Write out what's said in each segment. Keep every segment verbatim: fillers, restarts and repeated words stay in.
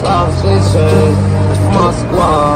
Слышит Москва.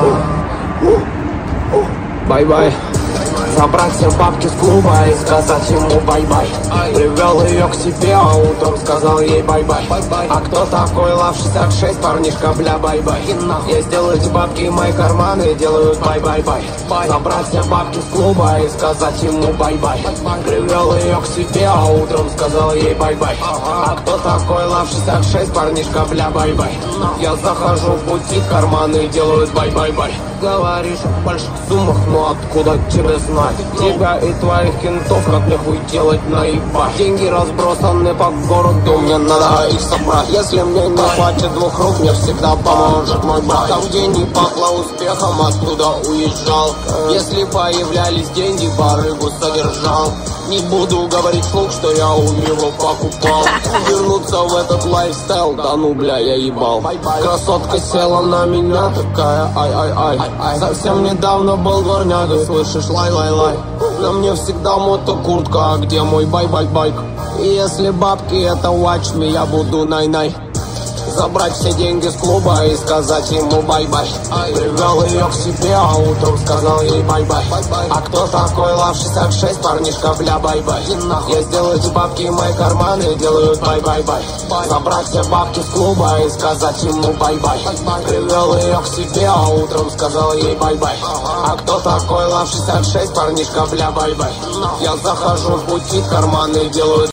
Бай-бай. Забрать все бабки с клуба и сказать ему бай-бай. Привел ее к себе, а утром сказал ей бай-бай. А кто такой Лав шестьдесят шесть, парнишка, бля, бай-бай. Я сделал эти бабки, мои карманы делают бай-бай-бай. Забрать все бабки с клуба и сказать ему бай-бай. Привел ее к себе, а утром сказал ей бай-бай. А кто такой Лав шестьдесят шесть, парнишка, бля, бай-бай. Я захожу в бутик, карманы делают бай-бай-бай. Говоришь о больших суммах, но откуда тебе знать? Тебя и твоих кентов как нахуй делать наебать? Деньги разбросаны по городу, мне надо их собрать. Если мне не хватит двух рук, мне всегда поможет мой брат. Там, где не пахло успехом, оттуда уезжал. Если появлялись деньги, барыгу содержал. Не буду говорить вслух, что я у него покупал. Вернуться в этот лайфстайл, да ну бля, я ебал. Красотка села на меня, такая ай-ай-ай. Совсем недавно был дворнягой, слышишь, лай-лай-лай. На мне всегда мотокуртка, а где мой бай-бай-байк? И если бабки это watch me, я буду най-най. Забрать все деньги с клуба и сказать ему бай-бай. Привел ее к себе, а утром сказал ей бай-бай. А кто такой Лав шестьдесят шесть, парнишка, бля, бай-бай. Я сделал эти бабки, мои карманы делают бай-бай-бай. Забрать все бабки с клуба и сказать ему бай-бай. Привел ее к себе, а утром сказал ей бай-бай. А кто такой Лав шестьдесят шесть, парнишка, бля, бай-бай. Я захожу в бутик, карманы делают